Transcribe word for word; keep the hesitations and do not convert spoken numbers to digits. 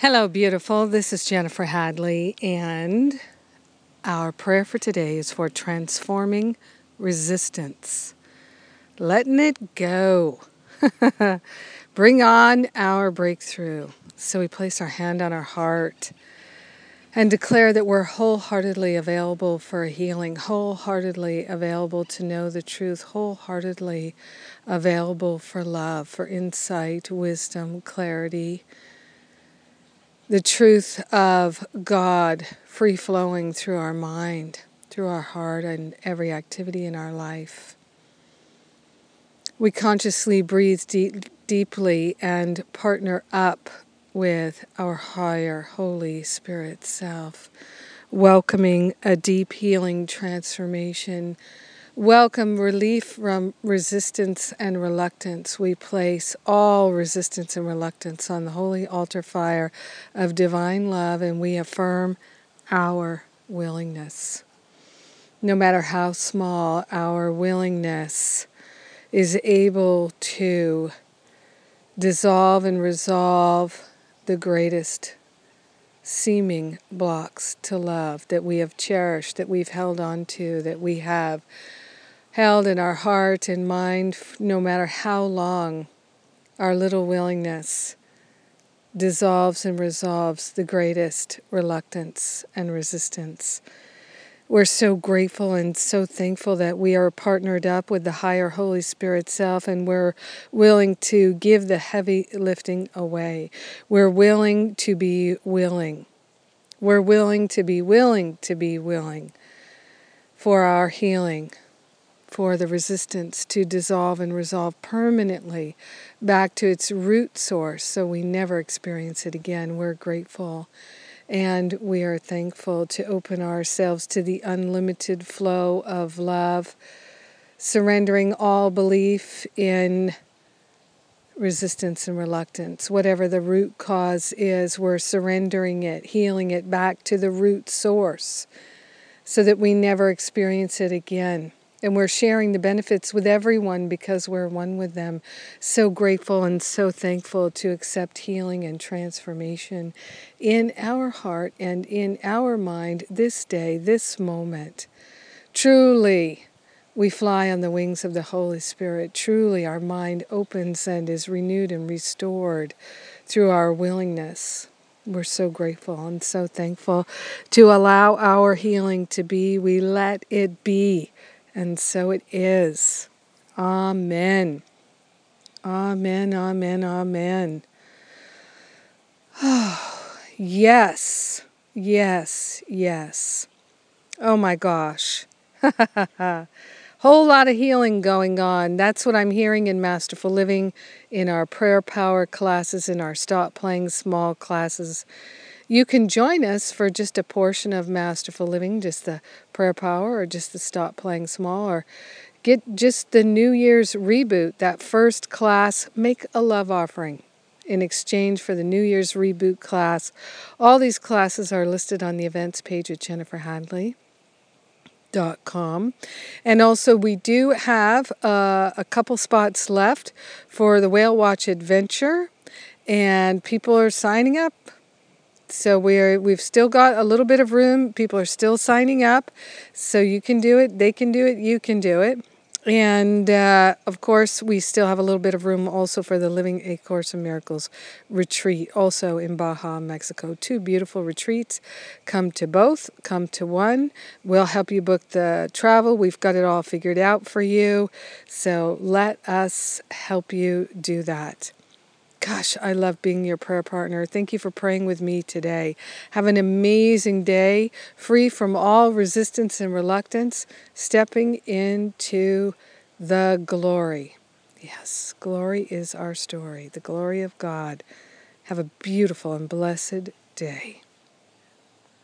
Hello, beautiful. This is Jennifer Hadley, and our prayer for today is for transforming resistance. Letting it go. Bring on our breakthrough. So we place our hand on our heart and declare that we're wholeheartedly available for a healing, wholeheartedly available to know the truth, wholeheartedly available for love, for insight, wisdom, clarity, the truth of God free-flowing through our mind, through our heart, and every activity in our life. We consciously breathe deep, deeply and partner up with our higher Holy Spirit self, welcoming a deep healing transformation. Welcome relief from resistance and reluctance. We place all resistance and reluctance on the holy altar fire of divine love, and we affirm our willingness. No matter how small, our willingness is able to dissolve and resolve the greatest seeming blocks to love that we have cherished, that we've held on to, that we have held in our heart and mind, no matter how long. Our little willingness dissolves and resolves the greatest reluctance and resistance. We're so grateful and so thankful that we are partnered up with the higher Holy Spirit self, and we're willing to give the heavy lifting away. We're willing to be willing. We're willing to be willing to be willing for our healing, for the resistance to dissolve and resolve permanently back to its root source so we never experience it again. We're grateful and we are thankful to open ourselves to the unlimited flow of love, surrendering all belief in resistance and reluctance. Whatever the root cause is, we're surrendering it, healing it back to the root source so that we never experience it again. And we're sharing the benefits with everyone because we're one with them. So grateful and so thankful to accept healing and transformation in our heart and in our mind this day, this moment. Truly, we fly on the wings of the Holy Spirit. Truly, our mind opens and is renewed and restored through our willingness. We're so grateful and so thankful to allow our healing to be. We let it be. And so it is. Amen. Amen, amen, amen. Oh, yes, yes, yes. Oh my gosh. Whole lot of healing going on. That's what I'm hearing in Masterful Living, in our prayer power classes, in our Stop Playing Small classes. You can join us for just a portion of Masterful Living, just the prayer power or just the Stop Playing Small, or get just the New Year's reboot, that first class, make a love offering in exchange for the New Year's reboot class. All these classes are listed on the events page at jennifer hadley dot com. And also we do have uh, a couple spots left for the Whale Watch Adventure, and people are signing up. So we're, we've still got a little bit of room. People are still signing up. So you can do it. They can do it. You can do it. And, uh, of course, we still have a little bit of room also for the Living A Course in Miracles retreat, also in Baja, Mexico. Two beautiful retreats. Come to both. Come to one. We'll help you book the travel. We've got it all figured out for you. So let us help you do that. Gosh, I love being your prayer partner. Thank you for praying with me today. Have an amazing day, free from all resistance and reluctance, stepping into the glory. Yes, glory is our story, the glory of God. Have a beautiful and blessed day.